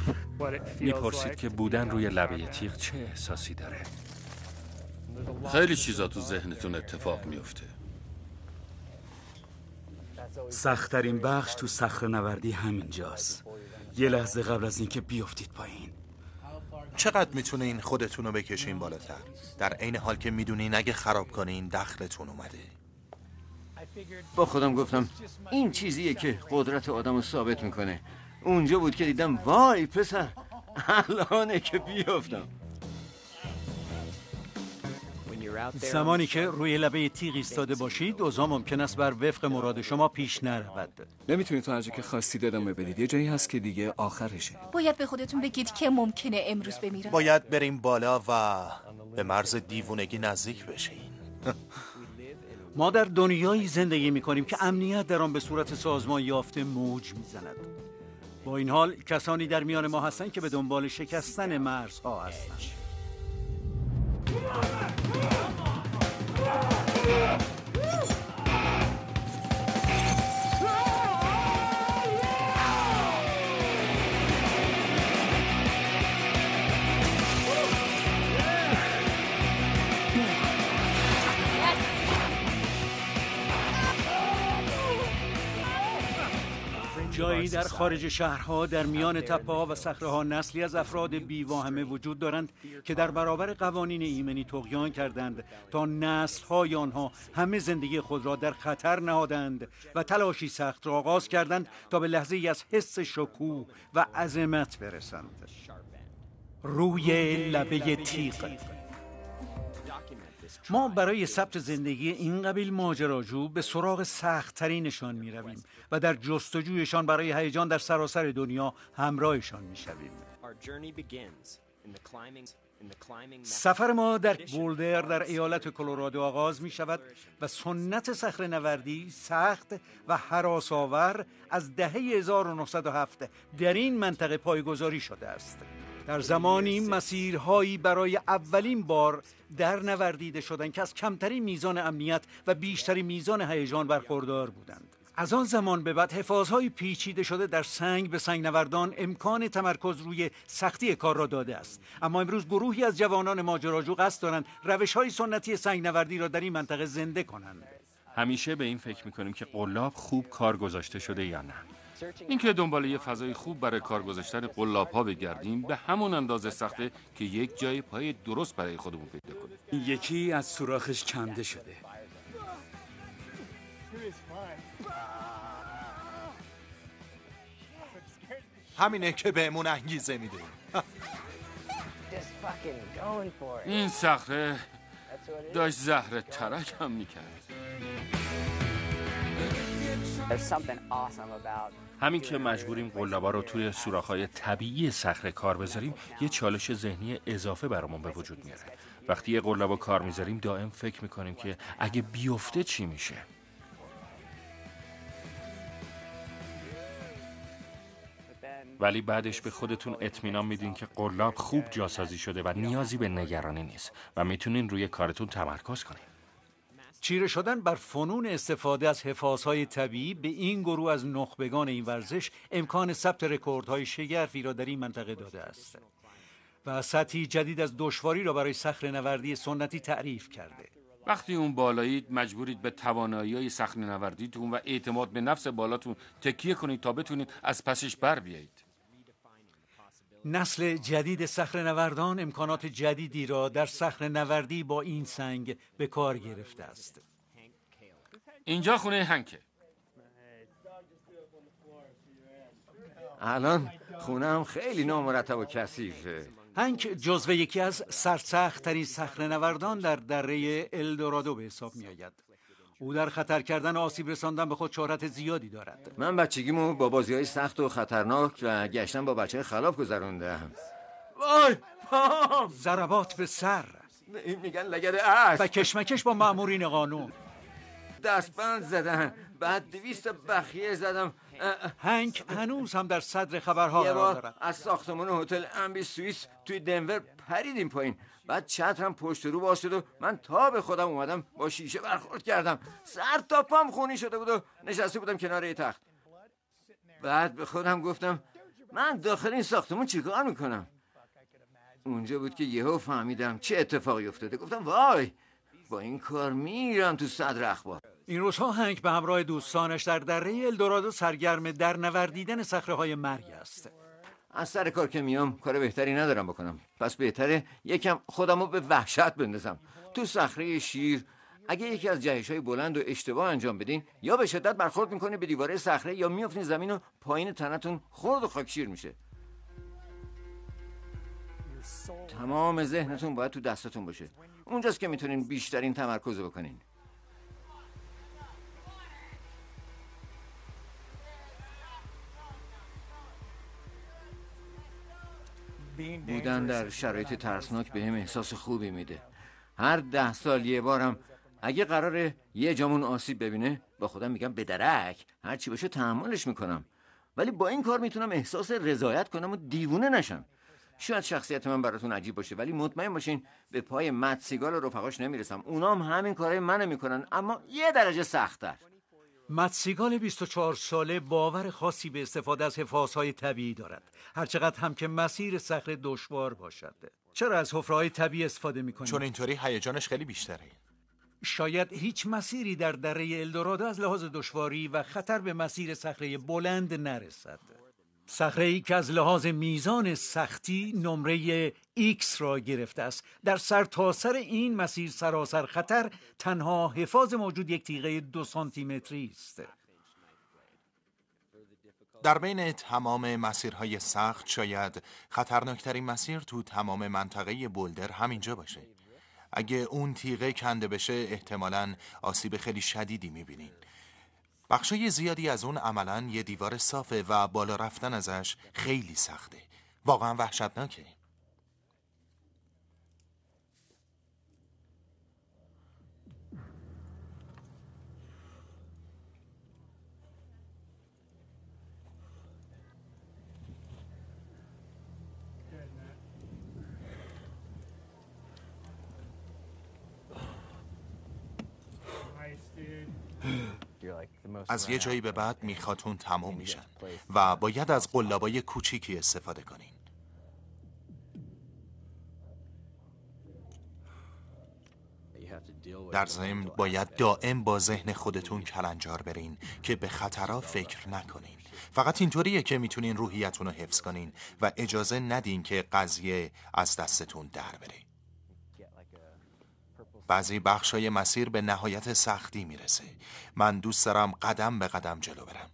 میپرسید که بودن روی لبه تیغ چه احساسی داره. خیلی چیزا تو ذهنتون اتفاق میفته. سخت‌ترین بخش تو صخره‌نوردی همینجاست. یه لحظه قبل از اینکه بیافتید پایین. چقدر میتونین خودتون رو بکشین بالاتر در عین حال که میدونین اگه خراب کنین دخلتون اومده؟ با خودم گفتم این چیزیه که قدرت آدم رو ثابت میکنه. اونجا بود که دیدم وای پسر الانه که بیافتم. زمانی که روی لبه تیغ ایستاده باشید اوضاع ممکن است بر وفق مراد شما پیش نرود. نمیتونید تا هر جا که خواستید ادامه بدید. یه جایی هست که دیگه آخرشه. باید به خودتون بگید که ممکنه امروز بمیرم. باید بریم بالا و به مرز دیوونگی نزدیک بشین. ما در دنیایی زندگی میکنیم که امنیت در آن به صورت سازمان یافته موج میزند. با این حال کسانی در میان ما هستند که به دنبال شکستن مرزها هستند. جایی در خارج شهرها در میان تپه‌ها و صخره‌ها نسلی از افراد بی‌واهمه وجود دارند که در برابر قوانین ایمنی طغیان کردند تا نسل‌های آنها همه زندگی خود را در خطر نهادند و تلاشی سخت را آغاز کردند تا به لحظه‌ای از حس شکوه و عظمت برسند. روی لبه تیغ. ما برای ثبت زندگی این قبیل ماجراجو به سراغ سخت‌ترینشان می‌رویم و در جستجویشان برای هیجان در سراسر دنیا همراهشان می‌شویم. سفر ما در بولدر در ایالت کلرادو آغاز می‌شود و سنت صخره‌نوردی سخت و هراس‌آور از دهه 1907 در این منطقه پایه‌گذاری شده است. در زمانی مسیرهایی برای اولین بار در نوردیده شدند که از کمترین میزان امنیت و بیشترین میزان هیجان برخوردار بودند. از آن زمان به بعد حفاظهای پیچیده شده در سنگ به سنگ نوردان امکان تمرکز روی سختی کار را داده است. اما امروز گروهی از جوانان ماجراجو قصد دارند روش‌های سنتی سنگ نوردی را در این منطقه زنده کنند. همیشه به این فکر میکنیم که قلاب خوب کار گذاشته شده یا نه. اینکه دنبال یه فضای خوب برای کار گذاشتن قلاب‌ها بگردیم به همون اندازه سخته که یک جای پای درست برای خودمون پیدا کنیم. یکی از سوراخش کنده شده. همینه که بهمون انگیزه میده. این صخره داشت زهر ترک هم میکرد. همین که مجبوریم قلابا رو توی سوراخ‌های طبیعی صخره کار بذاریم یه چالش ذهنی اضافه برامون به وجود میاره. وقتی یه قلابا کار میذاریم دائم فکر میکنیم که اگه بیفته چی میشه. ولی بعدش به خودتون اطمینان میدین که قلاب خوب جاسازی شده و نیازی به نگرانی نیست و میتونین روی کارتون تمرکز کنین. چیره شدن بر فنون استفاده از حفاظهای طبیعی به این گروه از نخبگان این ورزش امکان ثبت رکوردهای شگرفی را در این منطقه داده است و سطحی جدید از دشواری را برای صخره‌نوردی سنتی تعریف کرده. وقتی اون بالایید مجبورید به توانایی‌های صخره‌نوردیتون و اعتماد به نفس بالاتون تکیه کنید تا بتونید از پسش بر بیایید. نسل جدید صخره‌نوردان امکانات جدیدی را در صخره‌نوردی با این سنگ به کار گرفته است. اینجا خونه هنکه. الان خونم خیلی نامرتب و کثیفه. هنک جزو یکی از سرسخت‌ترین صخره‌نوردان در دره الدورادو به حساب می‌آید. او در خطر کردن آسیب رساندن به خود شهرت زیادی دارد. من بچگیمو با بازی‌های سخت و خطرناک و گشتن با بچه خلاف گذروندم. وای پام! ضربات به سر، میگن لگد اسب و کشمکش با مأمورین قانون. دستبند زدن، بعد 200 بخیه زدم. هنک هنوز هم در صدر خبرها قرار دارد. از ساختمان هتل امبی سوئیس توی دنور پریدیم پایین. بعد چترم پشت رو باز شد و من تا به خودم اومدم با شیشه برخورد کردم. سر تا پام خونی شده بود و نشسته بودم کنار یه تخت. بعد به خودم گفتم من داخل این ساختمون چیکار میکنم؟ اونجا بود که یهو فهمیدم چه اتفاقی افتاده. گفتم وای، با این کار میرم تو صدر اخبار. این روزها هنگ به همراه دوستانش در دره الدورادو سرگرم در نوردیدن صخره‌های مرگ است. از سر کار که میام کار بهتری ندارم بکنم، پس بهتره یکم خودمو به وحشت بندازم. تو صخره شیر اگه یکی از جهش‌های بلند و اشتباه انجام بدین، یا به شدت برخورد میکنه به دیواره صخره یا میافتین زمین و پایین تنتون خرد و خاکشیر میشه. تمام ذهنتون باید تو دستتون باشه. اونجاست که میتونین بیشترین تمرکز بکنین. بودن در شرایط ترسناک بهم احساس خوبی میده. هر 10 سال یه بارم اگه قراره یه جامون آسیب ببینه با خودم میگم به درک، هر چی باشه تحملش میکنم. ولی با این کار میتونم احساس رضایت کنم و دیوونه نشم. شاید شخصیت من براتون عجیب باشه، ولی مطمئن باشین به پای مت سیگال و رفقاش نمیرسم. اونام همین کارهای منو میکنن، اما یه درجه سخت‌تر. مت سیگال 24 ساله باور خاصی به استفاده از حفاظهای طبیعی دارد، هرچقدر هم که مسیر صخره دشوار باشد. چرا از حفره‌های طبیعی استفاده می‌کنی؟ چون اینطوری هیجانش خیلی بیشتره. شاید هیچ مسیری در دره الدورادو از لحاظ دشواری و خطر به مسیر صخره بلند نرسد. صخره‌ای که از لحاظ میزان سختی نمره X را گرفته است. در سرتاسر این مسیر سراسر خطر تنها حفاظ موجود یک تیغه 2 سانتیمتری است. در بین تمام مسیرهای سخت شاید خطرناکترین مسیر تو تمام منطقه بولدر همینجا باشه. اگه اون تیغه کنده بشه احتمالاً آسیب خیلی شدیدی میبینین. بخشای زیادی از اون عملاً یه دیوار صافه و بالا رفتن ازش خیلی سخته. واقعاً وحشتناکه. از یه جایی به بعد میخاتون تموم میشن و باید از قلابای کوچیکی استفاده کنین. در ضمن باید دائم با ذهن خودتون کلنجار برین که به خطرها فکر نکنین. فقط اینطوریه که میتونین روحیتون رو حفظ کنین و اجازه ندین که قضیه از دستتون در بره. بعضی بخشای مسیر به نهایت سختی میرسه. من دوست دارم قدم به قدم جلو برم.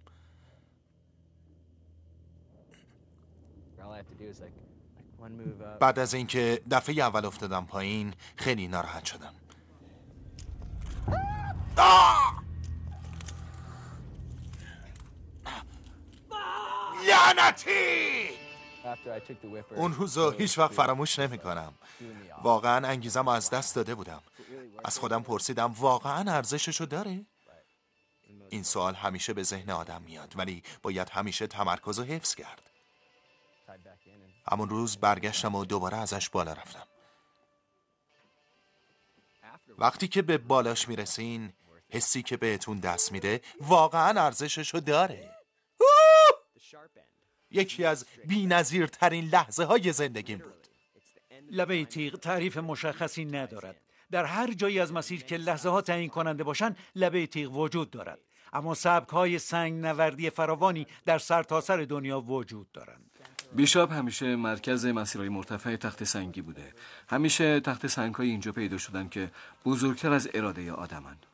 بعد از اینکه دفعه اول افتادم پایین خیلی ناراحت شدم. لعنتی! اون روزو هیچ وقت فراموش نمی کنم. واقعا انگیزم از دست داده بودم. از خودم پرسیدم واقعا ارزششو داره؟ این سوال همیشه به ذهن آدم میاد، ولی باید همیشه تمرکز و حفظ کرد. همون روز برگشتم و دوباره ازش بالا رفتم. وقتی که به بالاش میرسین حسی که بهتون دست میده واقعا ارزششو داره. یکی از بی‌نظیرترین لحظه های زندگیم بود. لبه تیغ تعریف مشخصی ندارد. در هر جایی از مسیر که لحظه ها تعیین کننده باشند لبه تیغ وجود دارد، اما سبک های سنگ نوردی فراوانی در سرتاسر دنیا وجود دارند. بیشاپ همیشه مرکز مسیرهای مرتفع تخت سنگی بوده. همیشه تخت سنگ‌های اینجا پیدا شدن که بزرگتر از اراده آدمند.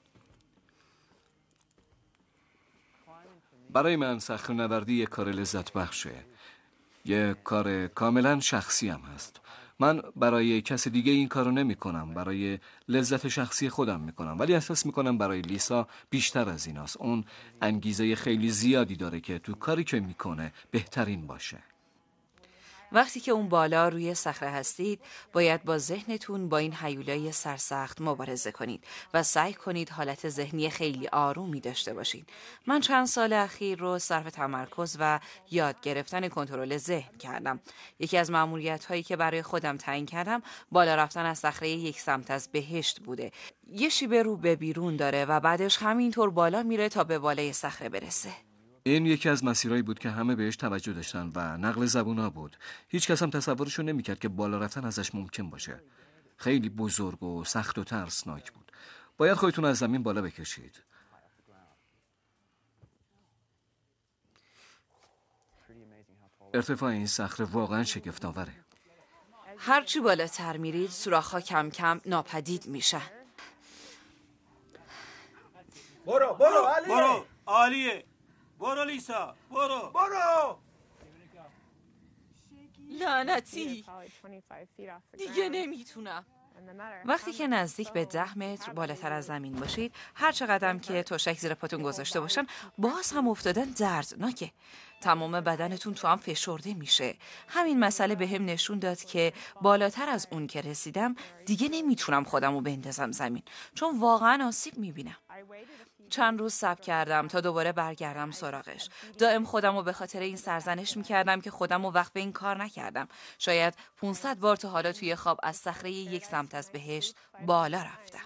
برای من صخره‌نوردی یک کار لذت بخشه. یک کار کاملا شخصی هم هست. من برای کس دیگه این کارو نمی کنم، برای لذت شخصی خودم می کنم، ولی احساس می کنم برای لیسا بیشتر از ایناست. اون انگیزه خیلی زیادی داره که تو کاری که میکنه بهترین باشه. وقتی که اون بالا روی صخره هستید باید با ذهنتون با این هیولای سرسخت مبارزه کنید و سعی کنید حالت ذهنی خیلی آرومی داشته باشید. من چند سال اخیر رو صرف تمرکز و یاد گرفتن کنترل ذهن کردم. یکی از مأموریت‌هایی که برای خودم تعیین کردم بالا رفتن از صخره یک سمت از بهشت بوده. یه شیبه رو به بیرون داره و بعدش همینطور بالا میره تا به بالای صخره برسه. این یکی از مسیرهایی بود که همه بهش توجه داشتن و نقل زبونا بود. هیچ کس هم تصورشو نمیکرد که بالا رفتن ازش ممکن باشه. خیلی بزرگ و سخت و ترسناک بود. باید خودتون از زمین بالا بکشید. ارتفاع این صخره واقعا شگفت‌آوره. هرچی بالاتر میرید سوراخ‌ها کم کم ناپدید میشن. برو عالیه. برو لیسا، برو. لعنتی، دیگه نمیتونم. وقتی که نزدیک به 10 متر بالاتر از زمین باشید، هر چقدر که تشک زیر پاتون گذاشته باشن باز هم افتادن دردناکه. تمام بدنتون تو هم فشرده میشه. همین مسئله به هم نشون داد که بالاتر از اون که رسیدم دیگه نمیتونم خودمو بندازم زمین، چون واقعا آسیب میبینم. چند روز صبر کردم تا دوباره برگردم سراغش. دائم خودمو به خاطر این سرزنش میکردم که خودمو وقف به این کار نکردم. شاید 500 بار تا حالا توی خواب از صخره یک سمت از بهشت بالا رفتم.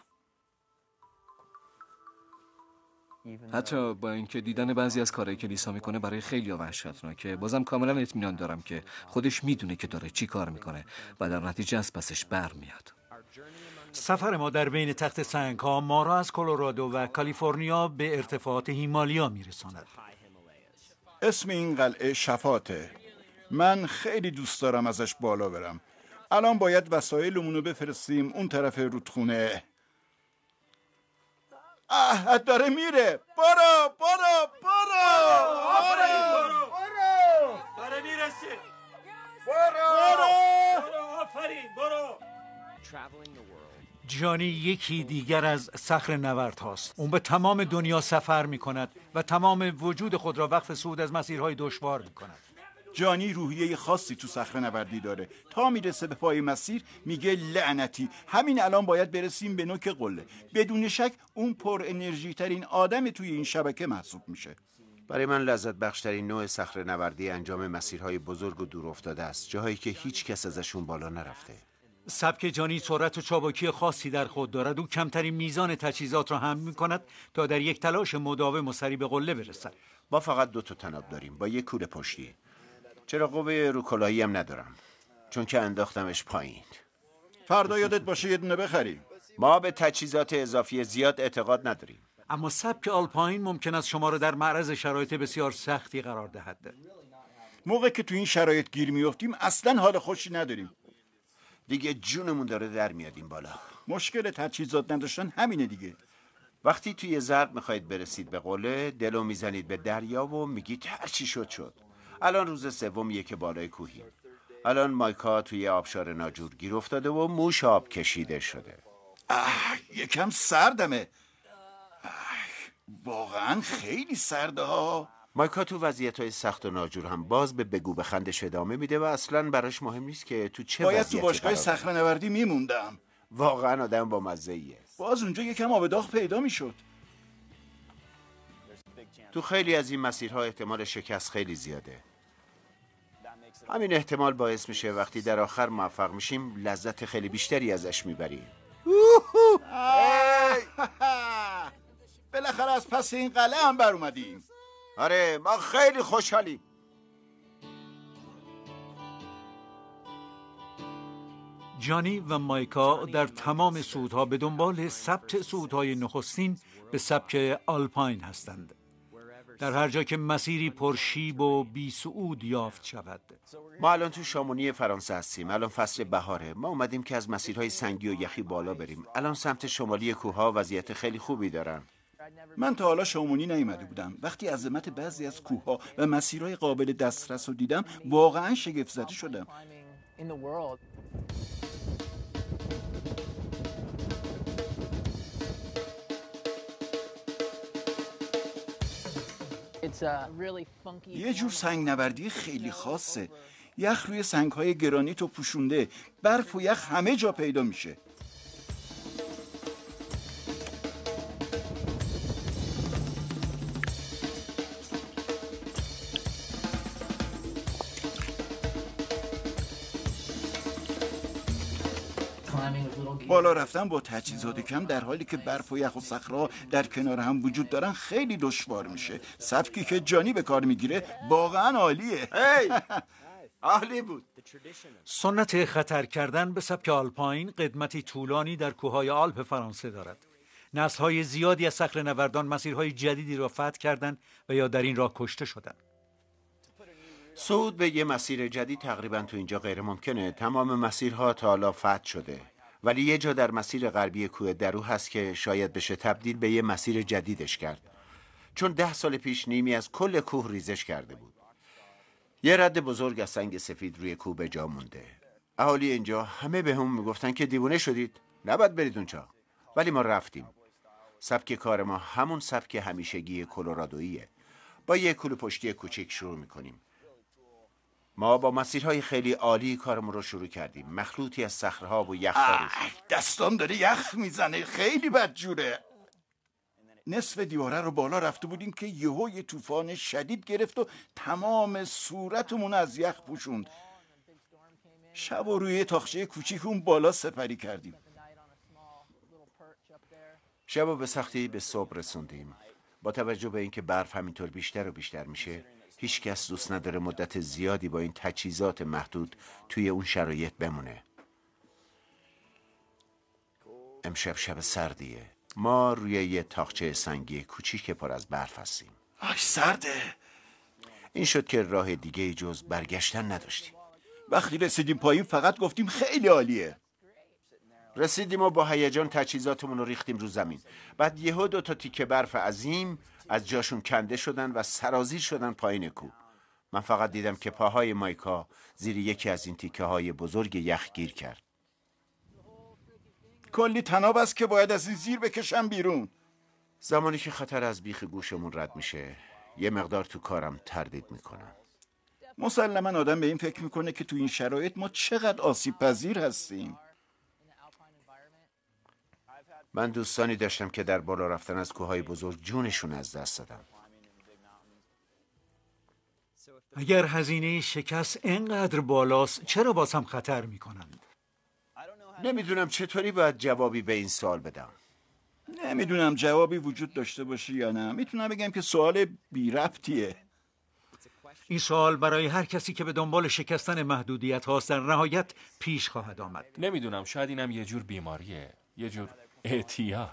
حتی با اینکه دیدن بعضی از کارهایی که لیسا میکنه برای خیلی وحشتناکه، بازم کاملا اطمینان دارم که خودش میدونه که داره چی کار میکنه و در نتیجه از پسش برمیاد. سفر ما در بین تخت سنگ‌ها ما را از کلرادو و کالیفرنیا به ارتفاعات هیمالیا میرساند. اسم این قلعه شفاته. من خیلی دوست دارم ازش بالا برم. الان باید وسایلمون رو بفرستیم اون طرف رودخونه. داره میره. برو. داره میرسه. برو. آفرین، برو. جانی یکی دیگر از صخره نورد هاست. اون به تمام دنیا سفر می کند و تمام وجود خود را وقف صعود از مسیرهای دشوار می کند. جانی روحیه خاصی تو صخره نوردی داره. تا میرسه به پای مسیر میگه لعنتی، همین الان باید برسیم به نوک قله. بدون شک اون پر انرژی ترین آدم توی این شبکه محسوب میشه. برای من لذت بخشترین نوع صخره نوردی انجام مسیرهای بزرگ و دور افتاده است، جاهایی که هیچ کس ازشون بالا نرفته. سبک جانی سرعت و چابکی خاصی در خود دارد. او کمترین میزان تجهیزات را هم می کند تا در یک تلاش مداوم و سریع به قله برسد. ما فقط 2 تا تناب داریم با یک کوله پشتی. چرا قوه روکلاهی هم ندارم، چون که انداختمش پایین. فردا یادت باشه یه دونه بخری. ما به تجهیزات اضافی زیاد اعتقاد نداریم. اما سبک آلپاین ممکن است شما را در معرض شرایط بسیار سختی قرار دهد. موقع که تو این شرایط گیر میافتیم اصلا حال خوشی نداریم. دیگه جونمون داره در میاد این بالا. مشکل تجهیزات نداشتن همینه دیگه. وقتی توی ضرب میخواید برسید به قله، دلو میزنید به دریا و میگید هر چی شد. الان روز سومیه که بالای کوهیم. الان مایکا توی آبشار ناجور گیر افتاده و موش آب کشیده شده. یکم سردمه. واقعا خیلی سرده ها. مایکا تو وضعیت‌های سخت و ناجور هم باز به بگو بخندش ادامه میده و اصلاً براش مهم نیست که تو چه باید وضعیتی تو باشگاه قرار صخره نوردی میموندم. واقعا آدم با مزه‌ایه. باز اونجا یکم آب داغ پیدا میشد. تو خیلی از این مسیرها احتمال شکست خیلی زیاده. همین احتمال باعث میشه وقتی در آخر موفق میشیم لذت خیلی بیشتری ازش میبریم. بالاخره از پس این قلعه هم بر اومدیم. آره ما خیلی خوشحالیم. جانی و مایکا در تمام صعودها به دنبال ثبت صعودهای نخستین به سبک آلپاین هستند. در هر جا که مسیری پرشیب و بی صعود یافت شود. ما الان تو شامونی فرانسه هستیم. الان فصل بهاره. ما اومدیم که از مسیرهای سنگی و یخی بالا بریم. الان سمت شمالی کوهها وضعیت خیلی خوبی دارن. من تا حالا شامونی نیومده بودم. وقتی عظمت بعضی از کوهها و مسیرهای قابل دسترس رو دیدم واقعا شگفت زده شدم. یه جور سنگ نوردی خیلی خاصه. یخ روی سنگ‌های گرانیت و پوشونده. برف و یخ همه جا پیدا میشه. بالا رفتن با تجهیزات کم در حالی که برف و یخ و صخره‌ها در کنار هم وجود دارن خیلی دشوار میشه. سبکی که جانی به کار میگیره واقعا عالیه. عالی بود. سنت خطر کردن به سبک آلپاین قدمتی طولانی در کوههای آلپ فرانسه دارد. نسل‌های زیادی از صخره‌نوردان مسیرهای جدیدی را فتح کردند و یا در این راه کشته شدند. صعود به یه مسیر جدید تقریبا تو اینجا غیر ممکنه. تمام مسیرها تا حالا فتح شده، ولی یه جا در مسیر غربی کوه درو هست که شاید بشه تبدیل به یه مسیر جدیدش کرد، چون 10 سال پیش نیمی از کل کوه ریزش کرده بود. یه رد بزرگ از سنگ سفید روی کوه به جا مونده. اهالی اینجا همه به هم میگفتن که دیوونه شدید، نباید برید اونجا، ولی ما رفتیم. سبک کار ما همون سبک همیشگی کلرادوییه. با یه کوله پشتی کوچیک شروع میکنیم. ما با مسیرهای خیلی عالی کارمون رو شروع کردیم، مخلوطی از صخره‌ها و یخ. دستام داره یخ میزنه، خیلی بدجوره. نصف دیواره رو بالا رفته بودیم که یهو یه طوفان شدید گرفت و تمام صورتمون از یخ پوشوند. شب و روی تاخچه کوچیک اون بالا سپری کردیم. شب و به سختی به صبح رسوندیم. با توجه به اینکه برف همینطور بیشتر و بیشتر میشه، هیچ کس دوست نداره مدت زیادی با این تجهیزات محدود توی اون شرایط بمونه. امشب شب سردیه. ما روی یه تاقچه سنگی کوچیک پر از برف هستیم. آی سرده. این شد که راه دیگه جز برگشتن نداشتیم. وقتی رسیدیم پایین فقط گفتیم خیلی عالیه. رسیدیم و با هیجان تجهیزاتمون رو ریختیم رو زمین. بعد یهو 2 تا تیکه برف عظیم از جاشون کنده شدن و سرازیر شدن پایین کوه. من فقط دیدم که پاهای مایکا زیر یکی از این تیکه های بزرگ یخ گیر کرد. کلی تناب است که باید از این زیر بکشم بیرون. زمانی که خطر از بیخ گوشمون رد میشه، یه مقدار تو کارم تردید میکنم. مسلما آدم به این فکر میکنه که تو این شرایط ما چقدر آسیب پذیر هستیم. من دوستانی داشتم که در بالا رفتن از کوههای بزرگ جونشون از دست دادن. اگر هزینه شکست اینقدر بالاست چرا باز هم خطر میکنند؟ نمیدونم چطوری باید جوابی به این سوال بدم. نمیدونم جوابی وجود داشته باشه یا نه. میتونم بگم که سوال بی ربطیه. این سوال برای هر کسی که به دنبال شکستن محدودیت هاست در نهایت پیش خواهد آمد. نمیدونم، شاید اینم یه جور بیماریه، یه جور اعتیاد.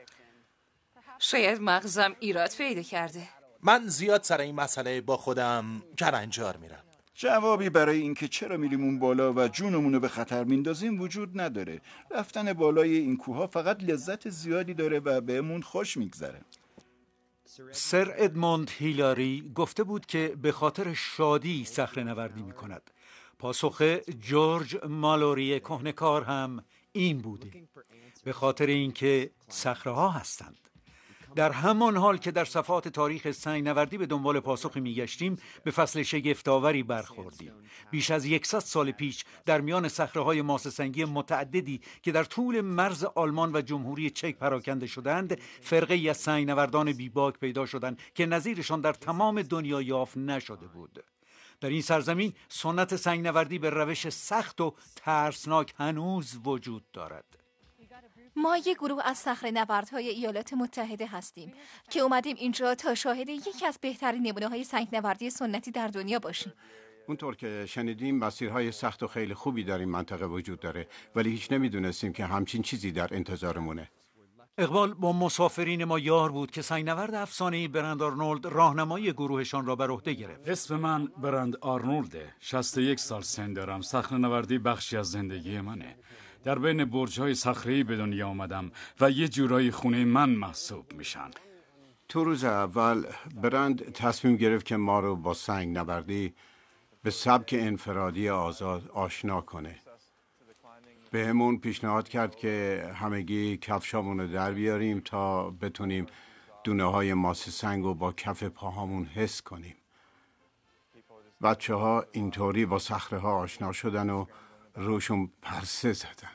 شاید مغزم ایراد پیدا کرده. من زیاد سر این مسئله با خودم کلنجار میرم. جوابی برای اینکه چرا میریم اون بالا و جونمون رو به خطر میندازیم وجود نداره. رفتن بالای این کوها فقط لذت زیادی داره و بهمون خوش میگذره. سر ادموند هیلاری گفته بود که به خاطر شادی صخره‌نوردی میکند. پاسخ جورج مالوری کهنه‌کار هم این بوده: به خاطر اینکه صخره‌ها هستند. در همان حال که در صفحات تاریخ سنگ‌نوردی به دنبال پاسخی میگشتیم، به فصل شگفت‌آوری برخوردیم. بیش از 100 سال پیش در میان صخره‌های ماس سنگی متعددی که در طول مرز آلمان و جمهوری چک پراکنده شدند، فرقه‌ای از سنگ‌نوردان بیباک پیدا شدند که نظیرشان در تمام دنیا یافت نشده بود. در این سرزمین سنت سنگ‌نوردی به روش سخت و ترسناک هنوز وجود دارد. ما یک گروه از صخره‌نوردهای ایالات متحده هستیم که اومدیم اینجا تا شاهد یکی از بهترین نمونه‌های سنگ‌نوردی سنتی در دنیا باشیم. اونطور که شنیدیم مسیرهای سخت و خیلی خوبی در این منطقه وجود داره، ولی هیچ نمیدونستیم که همچین چیزی در انتظارمونه. اقبال با مسافرین ما یار بود که سنگ‌نورد افسانه‌ای برند آرنولد راهنمایی گروهشان را بر عهده گرفت. اسم من برند آرنولده. 61 سال سن دارم. صخره‌نوردی بخشی از زندگی منه. در بین برج‌های صخره‌ای به دنیا آمدم و یه جورایی خونه من محسوب میشن. تو روز اول برند تصمیم گرفت که ما رو با سنگ نوردی به سبک انفرادی آزاد آشنا کنه. بهمون پیشنهاد کرد که همگی کفشامون رو در بیاریم تا بتونیم دونه های ماس سنگ رو با کف پاهامون حس کنیم. بچه ها اینطوری با صخره ها آشنا شدن و روشون پرسه زدن.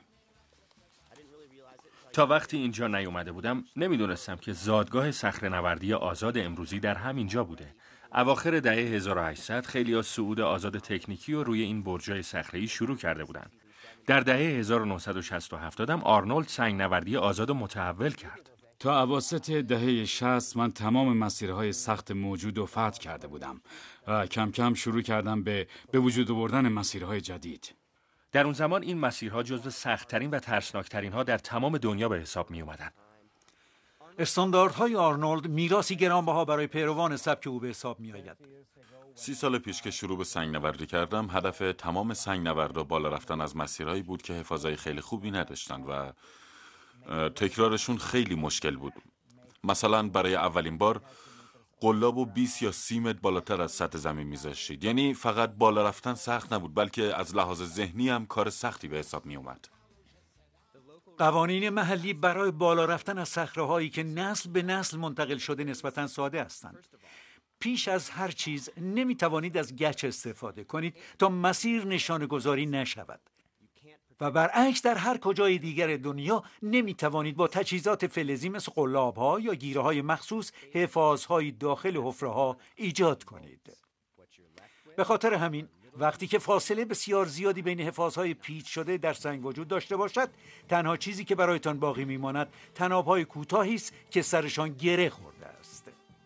تا وقتی اینجا نیومده بودم نمیدونستم که زادگاه صخره‌نوردی آزاد امروزی در همینجا بوده. اواخر دهه 1800 خیلی از صعود آزاد تکنیکی رو روی این برج‌های صخره‌ای شروع کرده بودن. در دهه 1960 هم آرنولد سنگنوردی آزاد رو متحول کرد. تا اواسط دهه 60 من تمام مسیرهای سخت موجود رو فتح کرده بودم و کم کم شروع کردم به وجود آوردن مسیرهای جدید. در اون زمان این مسیرها جزو سخت‌ترین و ترسناکترین ها در تمام دنیا به حساب می اومدن. استانداردهای آرنولد میراثی گرانبها برای پیروان سبک او به حساب می آید. 30 سال پیش که شروع به سنگنوردی کردم، هدف تمام سنگنوردا بالا رفتن از مسیرهایی بود که حفاظای خیلی خوبی نداشتن و تکرارشون خیلی مشکل بود. مثلا برای اولین بار قلابو 20 یا 30 متر بالاتر از سطح زمین میذاشتید. یعنی فقط بالا رفتن سخت نبود، بلکه از لحاظ ذهنی هم کار سختی به حساب می اومد. قوانین محلی برای بالا رفتن از صخره‌هایی که نسل به نسل منتقل شده نسبتاً ساده هستند. پیش از هر چیز نمی توانید از گچ استفاده کنید تا مسیر نشانه گذاری نشود. و برعکس در هر کجای دیگر دنیا نمی توانید با تجهیزات فلزی مثل قلاب‌ها یا گیره‌های مخصوص حفاظهای داخل حفره‌ها ایجاد کنید. به خاطر همین وقتی که فاصله بسیار زیادی بین حفاظهای پیچ شده در سنگ وجود داشته باشد، تنها چیزی که برایتان باقی میماند طناب‌های کوتاهی است که سرشان گره خورده است.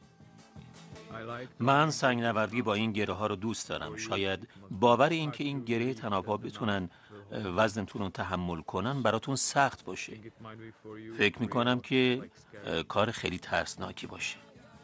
من سنگنوردی با این گره ها رو دوست دارم. شاید باور این که این گره طناب‌ها بتونن وزنتون رو تحمل کنن براتون سخت باشه. فکر میکنم که کار خیلی ترسناکی باشه.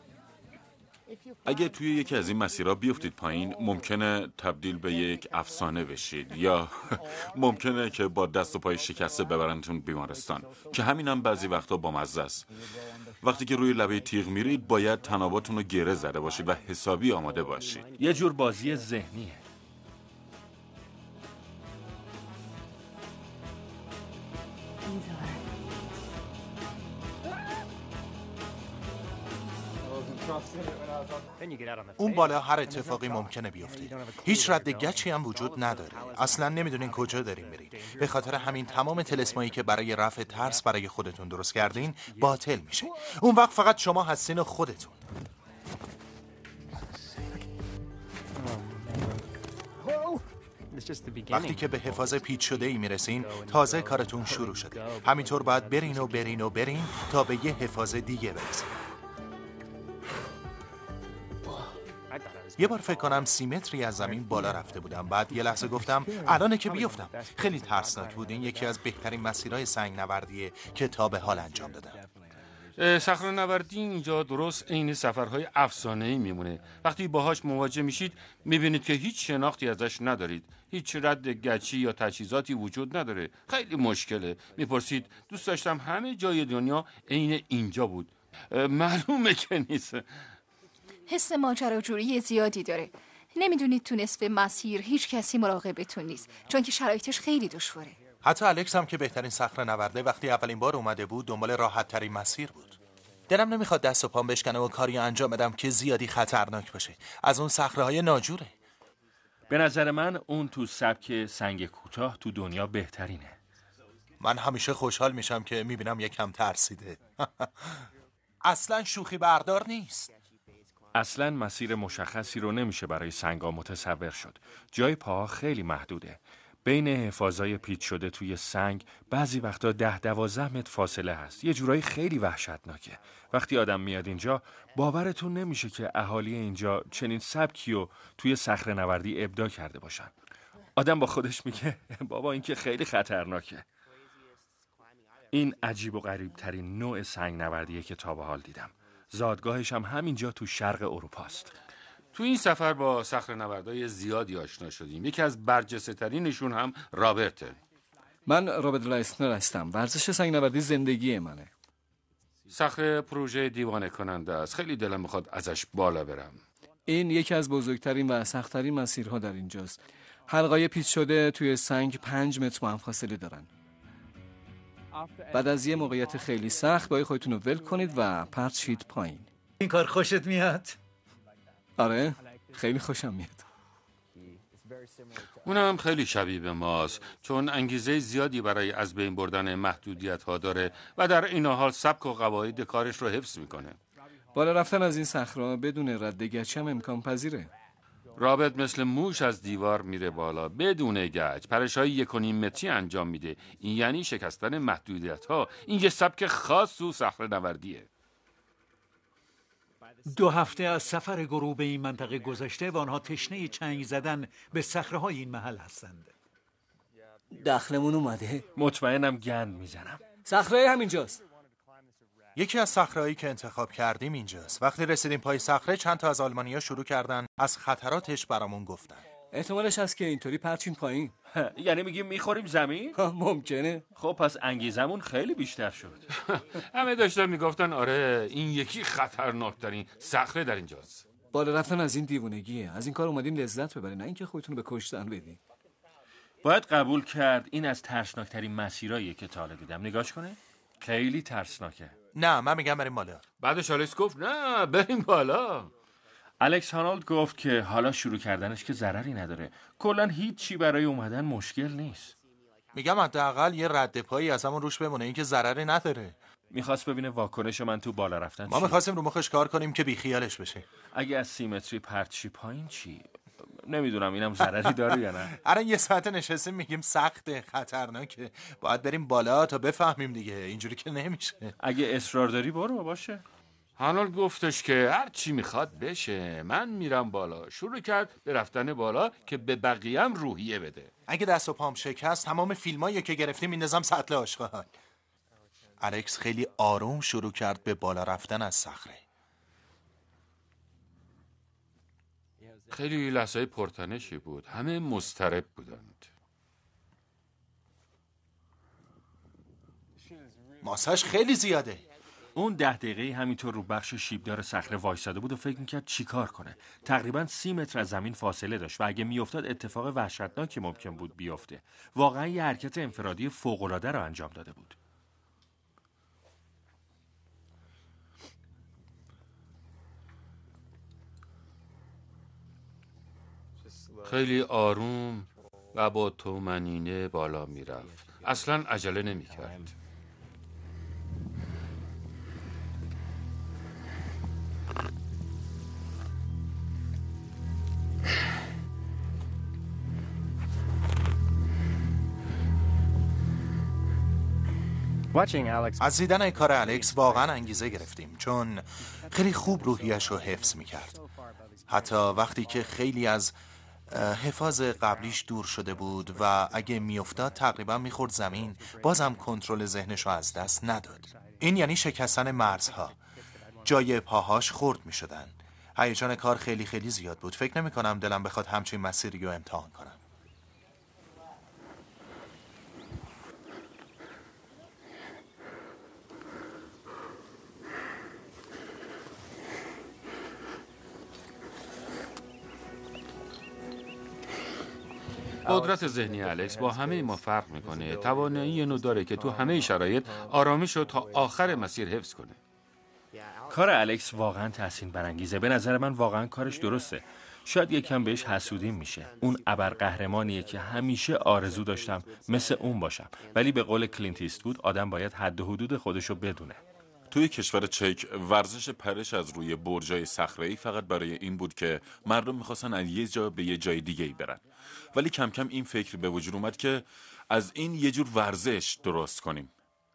اگه توی یکی از این مسیرها بیفتید پایین، ممکنه تبدیل به یک افسانه بشید یا ممکنه که با دست و پای شکسته ببرنتون بیمارستان، که همینم بعضی وقتا بامزه است. وقتی که روی لبه تیغ میرید باید تناباتون رو گره زده باشید و حسابی آماده باشید. یه جور بازی ذهنیه. اون بالا هر اتفاقی ممکنه بیفته. هیچ رد گچی هم وجود نداره. اصلا نمیدونین کجا دارین برین. به خاطر همین تمام طلسمایی که برای رفع ترس برای خودتون درست کردین باطل میشه. اون وقت فقط شما هستین و خودتون. وقتی که به حفاظ پیچ شده ای میرسین، تازه کارتون شروع شده. همینطور باید برین تا به یه حفاظ دیگه برسین. یه بار فکر کنم 30 متری از زمین بالا رفته بودم. بعد یه لحظه گفتم الانه که بیفتم. خیلی ترسناک بود. این یکی از بهترین مسیرهای سنگنوردیه که تا به حال انجام دادم. صخره‌نوردی اینجا درست عین سفرهای افسانه‌ای میمونه. وقتی باهاش مواجه میشید میبینید که هیچ شناختی ازش ندارید. هیچ رد گچی یا تجهیزاتی وجود نداره. خیلی مشکله. میپرسید دوست داشتم همه جای دنیا عین اینجا بود. معلومه که نیست. حس ماجراجویی زیادی داره. نمیدونید تو نصف مسیر هیچ کسی مراقبتون نیست، چون که شرایطش خیلی دشواره. حتی الکس هم که بهترین صخره‌نورده وقتی اولین بار اومده بود دنبال راحت ترین مسیر بود. دلم نمیخواد دست و پام بشکنه و کاری انجام بدم که زیادی خطرناک باشه. از اون صخره‌های ناجوره. به نظر من اون تو سبک سنگ کوتاه تو دنیا بهترینه. من همیشه خوشحال میشم که میبینم یکم ترسیده. اصلا شوخی بردار نیست. اصلا مسیر مشخصی رو نمیشه برای سنگا متصور شد. جای پاها خیلی محدوده. بین حفاظای پیچ شده توی سنگ بعضی وقتا 10-12 متر فاصله هست. یه جورایی خیلی وحشتناکه. وقتی آدم میاد اینجا باورتون نمیشه که اهالی اینجا چنین سبکی رو توی صخره‌نوردی ابداع کرده باشن. آدم با خودش میگه بابا این که خیلی خطرناکه. این عجیب و غریب ترین نوع سنگنوردیه که تا به حال دیدم. زادگاهش هم همینجا تو شرق اروپاست. تو این سفر با صخره‌نوردای زیادی آشنا شدیم. یکی از برجسته‌ترینشون هم رابرته. من رابرت لایسنر هستم. ورزش سنگنوردی زندگی منه. صخره پروژه دیوانه کننده است. خیلی دلم میخواد ازش بالا برم. این یکی از بزرگترین و سخت‌ترین مسیرها در اینجاست. حلقه‌های پیچ شده توی سنگ 5 متر با هم فاصله دارن. بعد از یه موقعیت خیلی سخت باید خودتون رو ول کنید و پرت شید پایین. این کار خوشت میاد؟ آره، خیلی خوشم میاد. اونم خیلی شبیه به ماست، چون انگیزه زیادی برای از بین بردن محدودیت ها داره و در این حال سبک و قواعد کارش رو حفظ میکنه. بالا رفتن از این صخره بدون رد گچی هم امکان پذیره. رابط مثل موش از دیوار میره بالا بدون گچ، پرش‌های 1.5 متری انجام میده. این یعنی شکستن محدودیت‌ها. این یه سبک خاص تو صخره‌نوردیه. 2 هفته از سفر گروه به این منطقه گذشته و آنها تشنه چنگ زدن به صخره‌های این محل هستند. دخلمون اومده. مطمئنم گند میزنم. صخره همینجاست. یکی از صخره‌هایی که انتخاب کردیم اینجاست. وقتی رسیدیم پای صخره چند تا از آلمانی‌ها شروع کردن از خطراتش برامون گفتن. احتمالش هست که اینطوری پرچین پایین. یعنی میگیم میخوریم زمین؟ ممکنه. خب پس انگیزمون خیلی بیشتر شد. همه داشتن میگفتن آره این یکی خطرناکترین صخره در اینجاست. بالا رفتن از این دیوونگیه. از این کار اومدین لذت ببرین، نه اینکه خودتون رو به کشتن بدین. باید قبول کرد این از ترسناکترین مسیراییه که تا حالا دیدم. نگاش کنه. خیلی ترسناکه. نه من میگم بریم بالا. بعدش آلکس گفت نه بریم بالا. الکس هانولد گفت که حالا شروع کردنش که ضرری نداره. کلا هیچ چی برای اومدن مشکل نیست. میگم حداقل یه رد پایی از همون روش بمونه، این که ضرری نداره. میخواست ببینه واکنش من تو بالا رفتن ما میخواستیم رو مخش کار کنیم که بیخیالش بشه. اگه از 30 متری پرت پایین چی؟ نمیدونم اینم ضرری داره یا نه. الان یه ساعت نشستیم میگیم سخته، خطرناکه. باید بریم بالا تا بفهمیم دیگه. اینجوری که نمیشه. اگه اصرار داری برو باشه. هانولد گفتش که هر چی میخواد بشه، من میرم بالا. شروع کرد به رفتن بالا که به بقیه‌ام روحیه بده. اگه دست و پام شکست تمام فیلمایی که گرفتیم میندازم سطل آشغال. الکس خیلی آروم شروع کرد به بالا رفتن از صخره. خیلی لحظه‌های پرتنشی بود. همه مضطرب بودند. ماساش خیلی زیاده. اون 10 دقیقه همینطور رو بخش شیبدار صخره وایساده بود و فکر میکرد چیکار کنه. تقریبا 30 متر از زمین فاصله داشت و اگه میافتاد اتفاق وحشتناکی ممکن بود بیفته. واقعا یه حرکت انفرادی فوق‌العاده رو انجام داده بود. خیلی آروم و با طمأنینه بالا میرفت. اصلا عجله نمیکرد. از دیدن کار الکس واقعا انگیزه گرفتیم، چون خیلی خوب روحیش رو حفظ میکرد. حتی وقتی که خیلی از حفاظ قبلیش دور شده بود و اگه میافتاد تقریبا میخورد زمین، بازم کنترل ذهنش رو از دست نداد. این یعنی شکستن مرزها. جای پاهاش خرد میشدن. هیجان کار خیلی خیلی زیاد بود. فکر نمی کنم دلم بخواد همچین مسیری رو امتحان کنم. قدرت ذهنی الکس با همه ما فرق میکنه. توانایی اینو داره که تو همه شرایط آرامش رو تا آخر مسیر حفظ کنه. کار الکس واقعا تحسین برانگیزه. به نظر من واقعا کارش درسته. شاید یکم بهش حسودیم میشه. اون ابرقهرمانیه که همیشه آرزو داشتم مثل اون باشم. ولی به قول کلینت ایستوود آدم باید حد و حدود خودشو بدونه. توی کشور چک ورزش پرش از روی برجای صخره‌ای فقط برای این بود که مردم میخواستن از یه جا به یه جای دیگه‌ای برن. ولی کم کم این فکر به وجود اومد که از این یه جور ورزش درست کنیم.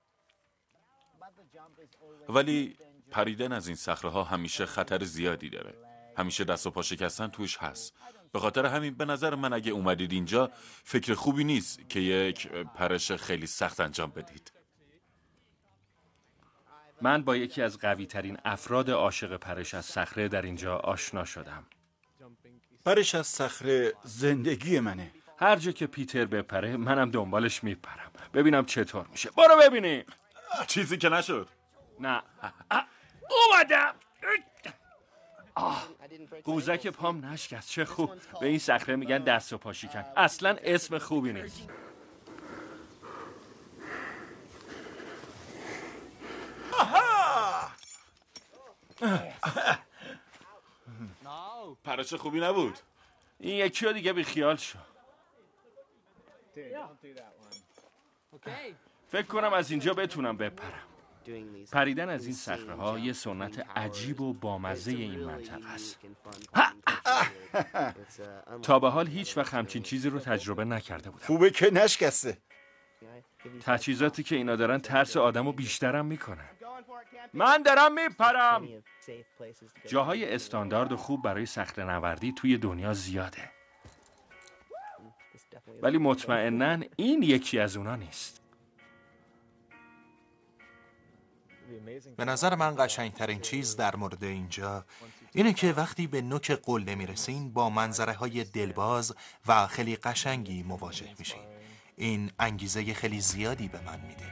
ولی پریدن از این صخره‌ها همیشه خطر زیادی داره. همیشه دست و پا شکستن توش هست. به خاطر همین به نظر من اگه اومدید اینجا فکر خوبی نیست که یک پرش خیلی سخت انجام بدید. من با یکی از قوی ترین افراد عاشق پرش از صخره در اینجا آشنا شدم. پرش از صخره زندگی منه. هر جا که پیتر بپره منم دنبالش میپرم. ببینم چطور میشه. برو ببینیم. چیزی که نشد. نه. اومدم. قوزک پام نشکست. چه خوب. به این صخره میگن دست و پا شکن. اصلا اسم خوبی نیست. پرش خوبی نبود. این یکی رو دیگه بی خیال شو. فکر کنم از اینجا بتونم بپرم. پریدن از این صخره‌ها یه سنت عجیب و بامزه این منطقه است. تا به حال هیچ وقت همچین چیزی رو تجربه نکرده بودم. خوبه که نشکسته. تجهیزاتی که اینا دارن ترس آدمو بیشترم میکنن. من دارم میپرم. جاهای استاندارد و خوب برای صخره‌نوردی توی دنیا زیاده، ولی مطمئناً این یکی از اونا نیست. به نظر من قشنگترین چیز در مورد اینجا اینه که وقتی به نوک قله میرسین با منظره های دلباز و خیلی قشنگی مواجه میشین. این انگیزه خیلی زیادی به من میده.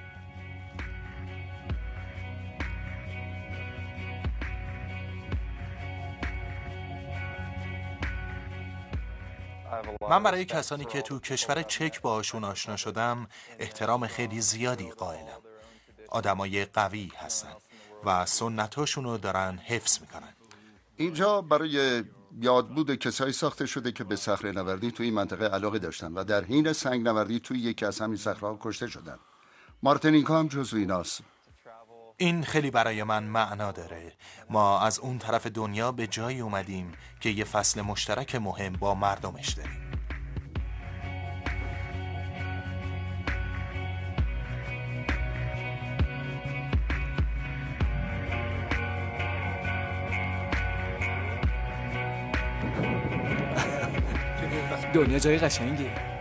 من برای کسانی که تو کشور چک باهاشون آشنا شدم احترام خیلی زیادی قائلم. آدمای قوی هستن و سنتاشونو دارن حفظ میکنن. اینجا برای یادبود کسایی ساخته شده که به صخره نوردی توی این منطقه علاقه داشتن و در حین سنگ نوردی توی یکی از همین صخره‌ها کشته شدن. مارتینیکا هم جزو ایناست. این خیلی برای من معنا داره. ما از اون طرف دنیا به جایی اومدیم که یه فصل مشترک مهم با مردمش داریم. دنیا جای قشنگیه.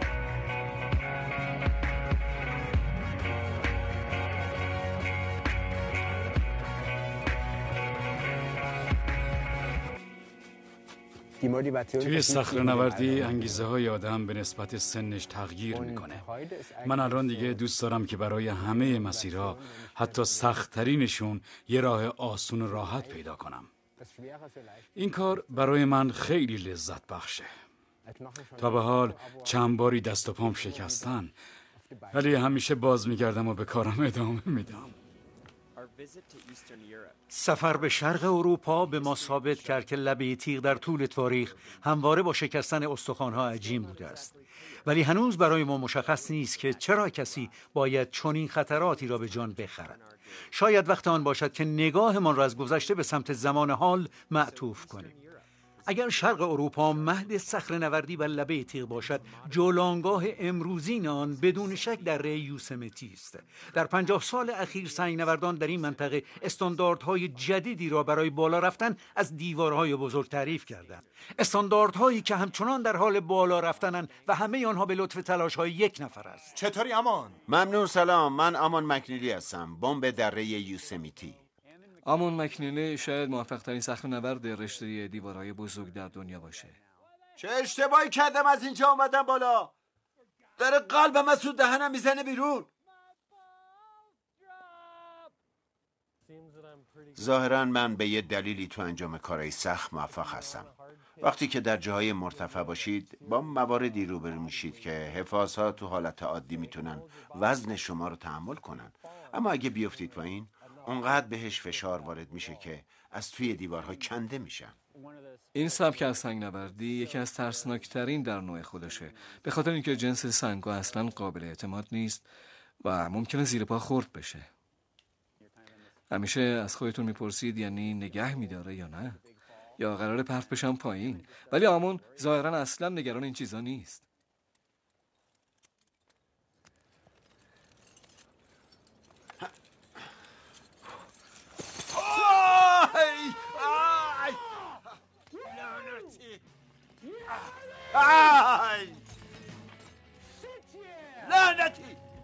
توی صخره نوردی انگیزه های آدم به نسبت سنش تغییر میکنه. من الان دیگه دوست دارم که برای همه مسیرها، حتی سخت‌ترینشون، یه راه آسون و راحت پیدا کنم. این کار برای من خیلی لذت بخشه. تا به حال چند باری دست و پام شکستن، ولی همیشه باز میگردم و به کارم ادامه میدم. سفر به شرق اروپا به ما ثابت کرد که لبه تیغ در طول تاریخ همواره با شکستن استخوان‌ها عجین بوده است، ولی هنوز برای ما مشخص نیست که چرا کسی باید چنین خطراتی را به جان بخرد. شاید وقت آن باشد که نگاهمان را از گذشته به سمت زمان حال معطوف کنیم. اگر شرق اروپا مهد صخره‌نوردی و لبه تیغ باشد، جولانگاه امروزین آن بدون شک دره یوسمتی است. در 50 سال اخیر سنگ‌نوردان در این منطقه استانداردهای جدیدی را برای بالا رفتن از دیوارهای بزرگ تعریف کردند. استانداردهایی که همچنان در حال بالا رفتنند و همه آنها به لطف تلاش‌های یک نفر است. چطوری امان؟ ممنون. سلام، من امان مکنیلی هستم، بمب دره یوسمیتی. آمون مکنیلی شاید موفق ترین صخره‌نورد رشته دیوارهای بزرگ در دنیا باشه. چه اشتباهی کردم از اینجا اومدم بالا؟ داره قلبم از تو دهنم میزنه بیرون. ظاهرا من به یه دلیلی تو انجام کارهای سخت موفق هستم. وقتی که در جاهای مرتفع باشید با مواردی روبرو میشید که حفاظها تو حالت عادی میتونن وزن شما رو تحمل کنن، اما اگه بیفتید پایین اونقدر بهش فشار وارد میشه که از توی دیوارها کنده میشن. این سبک از سنگ‌نوردی یکی از ترسناکترین در نوع خودشه، به خاطر اینکه جنس سنگ‌ها اصلا قابل اعتماد نیست و ممکنه زیر پا خورد بشه. همیشه از خودتون میپرسید یعنی نگه میداره یا نه، یا قراره پرت بشم پایین، ولی آمون ظاهرا اصلا نگران این چیزا نیست. لعنتی!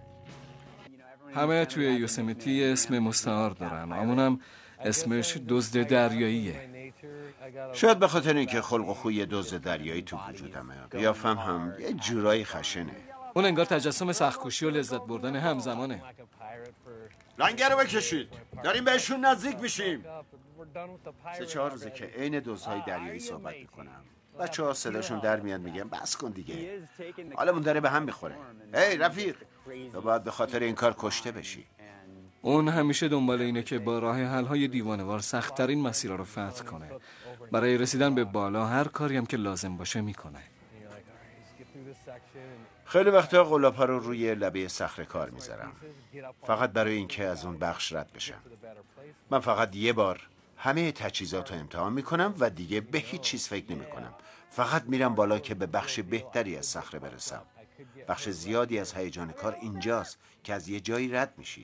همه توی یوسمیتی اسم مستعار دارن. آمونم اسمش دزد دریاییه. شاید به خاطر اینکه خلق و خوی دزد دریایی تو وجودمه، قیافم هم یه جورایی خشنه. اون انگار تجسم سخت‌کوشی و لذت بردن همزمانه. لنگر رو بکشید، داریم بهشون نزدیک میشیم. 3-4 روزه که عین دزدهای دریایی صحبت میکنم. بچه‌ها صداشون در میاد، میگن بس کن دیگه، حالمون داره به هم میخوره. هی رفیق، تو باید به خاطر این کار کشته بشی. اون همیشه دنبال اینه که با راه حل‌های دیوانه‌وار سخت‌ترین مسیرها رو فتح کنه. برای رسیدن به بالا هر کاری هم که لازم باشه میکنه. خیلی وقتا قلاب‌ها رو روی لبه صخره کار میذارم، فقط برای اینکه از اون بخش رد بشم. من فقط یه بار همه تجهیزات رو امتحان میکنم و دیگه به هیچ چیز فکر نمیکنم. فقط میرم بالا که به بخش بهتری از صخره برسم. بخش زیادی از هیجان کار اینجاست که از یه جایی رد میشید.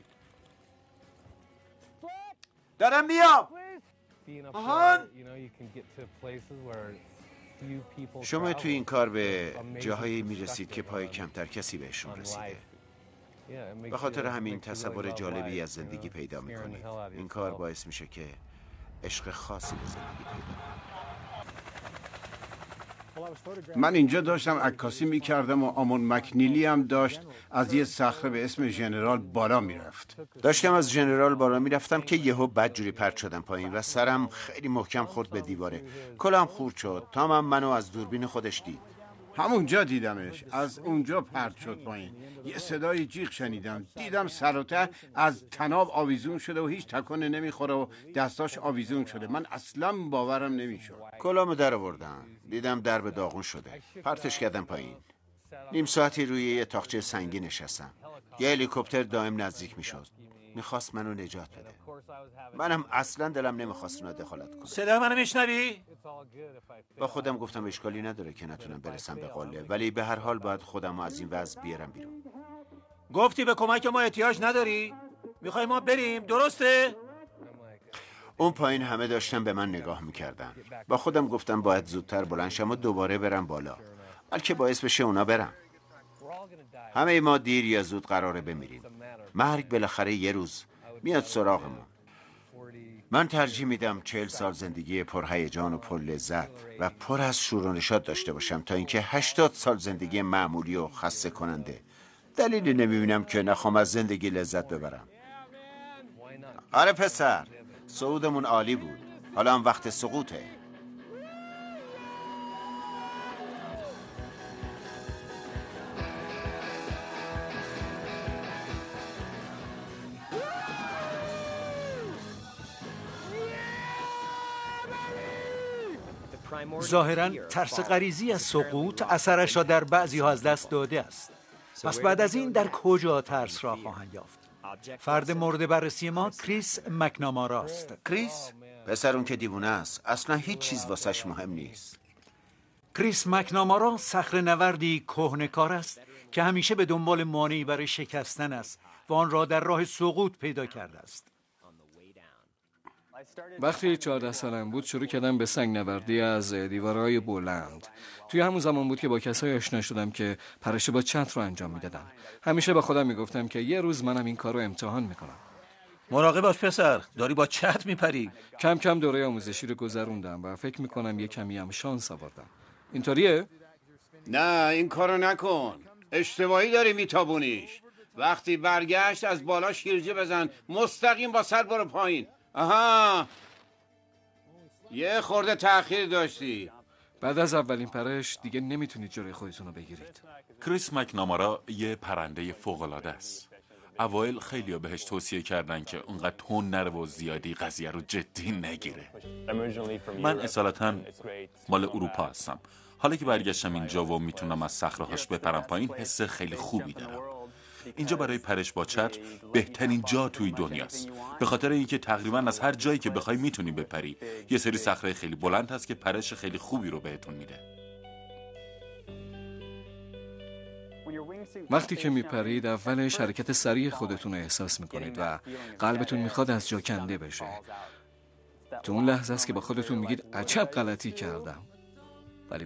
دارم میام. شما توی این کار به جاهایی میرسید که پای کمتر کسی بهشون رسیده. به خاطر همین تصور جالبی از زندگی پیدا میکنید. این کار باعث میشه که عشق خاصی به زندگی پیدا کنید. من اینجا داشتم عکاسی میکردم و آمون مکنیلی هم داشت از یه صخره به اسم ژنرال بالا میرفت. داشتم از ژنرال بالا میرفتم که یهو بدجوری پرت شدم پایین و سرم خیلی محکم خورد به دیواره. کلام خورد شد. تامم منو از دوربین خودش دید. همونجا دیدمش. از اونجا پرت شد پایین. یه صدای جیغ شنیدم. دیدم سر و ته از تناب آویزون شده و هیچ تکونه نمیخوره و دستاش آویزون شده. من اصلا باورم نمیشد. کلامو در آوردم. دیدم درب داغون شده. پرتش کردم پایین. نیم ساعتی روی یه تاقچه سنگی نشستم. یه هلیکوپتر دائم نزدیک میشد. میخواست منو نجات بده. منم اصلا دلم نمیخواست اونا دخالت کنم. صدا منو میشنوی؟ با خودم گفتم اشکالی نداره که نتونم برسم به قله، ولی به هر حال باید خودم از این وضع بیارم بیرون. گفتی به کمک ما احتیاج نداری؟ میخوای ما بریم، درسته؟ اون پایین همه داشتن به من نگاه میکردن. با خودم گفتم باید زودتر بلند شم و دوباره برم بالا، بلکه باعث بشه اونا برم. همه ما دیر یا زود قراره بمیریم. مرگ بالاخره یه روز میاد سراغمون. من ترجیح میدم 40 سال زندگی پرهیجان و پر لذت و پر از شور و نشاط داشته باشم تا اینکه 80 سال زندگی معمولی و خسته کننده. دلیلی نمیبینم که نخوام از زندگی لذت ببرم. آره پسر، صعودمون عالی بود. حالا هم وقت سقوطه. ظاهراً ترس غریزی از سقوط اثرش را در بعضی ها از دست داده است. پس بعد از این در کجا ترس را خواهند یافت؟ فرد مورد بررسی ما کریس مکنامارا است. کریس؟ پسر اون که دیوونه است. اصلا هیچ چیز واسش مهم نیست. کریس مکنامارا صخره نوردی کهنه‌کار است که همیشه به دنبال مانعی برای شکستن است و آن را در راه سقوط پیدا کرده است. وقتی 14 سالم بود شروع کردم به سنگ نوردی از دیوارهای بلند. توی همون زمان بود که با کسایی آشنا شدم که پرش با چتر رو انجام میدادن. همیشه با خودم میگفتم که یه روز منم این کار رو امتحان میکنم. مراقب باش پسر، داری با چتر میپری. کم کم دوره آموزشی رو گذروندم و فکر میکنم یه کمی هم شانس آوردم. اینطوریه؟ نه این کارو نکن. اشتباهی داری میتابونیش. وقتی برگشت از بالا شیرجه بزن، مستقیم با سر برو پایین. آها، یه خورده تأخیر داشتی. بعد از اولین پرش دیگه نمیتونید جلوی خودتون رو بگیرید. کریس مکنامارا یه پرنده فوق‌العاده است. اوایل خیلی‌ها بهش توصیه کردن که اونقدر تون نره و زیادی قضیه رو جدی نگیره. من اصالتاً مال اروپا هستم. حالا که برگشتم اینجا و میتونم از صخره‌هاش بپرم پایین، حس خیلی خوبی دارم. اینجا برای پرش با چتر بهترین جا توی دنیاست، به خاطر اینکه تقریبا از هر جایی که بخوای میتونی بپری. یه سری صخره خیلی بلند هست که پرش خیلی خوبی رو بهتون میده. وقتی که میپرید اولش حرکت سریع خودتون رو احساس میکنید و قلبتون میخواد از جا کنده بشه. تو اون لحظه است که با خودتون میگید عجب غلطی کردم. ولی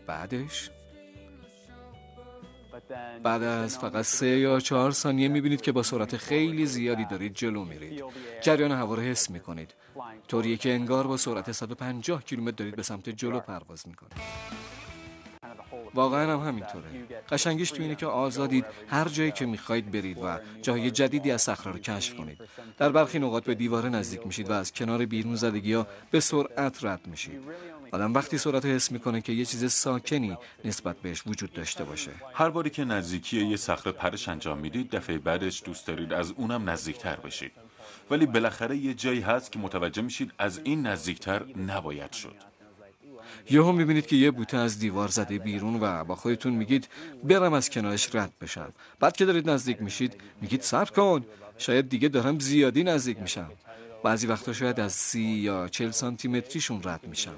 بعد از فقط 3 یا 4 ثانیه میبینید که با سرعت خیلی زیادی دارید جلو میرید. جریان هوا رو حس میکنید، طوریه که انگار با سرعت 150 کیلومتر دارید به سمت جلو پرواز میکنید. واقعا هم همینطوره. قشنگیش تو اینه که آزادید هر جایی که میخواید برید و جاهای جدیدی از صخره رو کشف کنید. در برخی نقاط به دیواره نزدیک میشید و از کنار بیرون زدگی‌ها به سرعت رد میشید. آدم وقتی سرعت رو حس میکنه که یه چیز ساکنی نسبت بهش وجود داشته باشه. هر باری که نزدیکی یه صخره پرش انجام میدید، دفعه بعدش دوست دارید از اونم نزدیکتر بشید. ولی بالاخره یه جایی هست که متوجه میشید از این نزدیکتر نباید شد. یهو میبینید که یه بوته از دیوار زده بیرون و با خودتون میگید برم از کنارش رد بشم. بعد که دارید نزدیک میشید میگید صبر کن، شاید دیگه دارم زیادی نزدیک میشم. بعضی وقتا شاید از 30 یا 40 سانتی متریشون رد میشم.